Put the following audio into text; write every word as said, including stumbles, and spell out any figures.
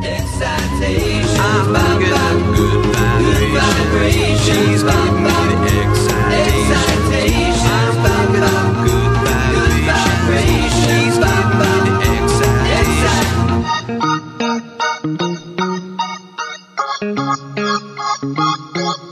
excitation. I'm thinking of good vibration. She's giving me the excitation. I'm thinking of good vibration. She's giving me the excitation.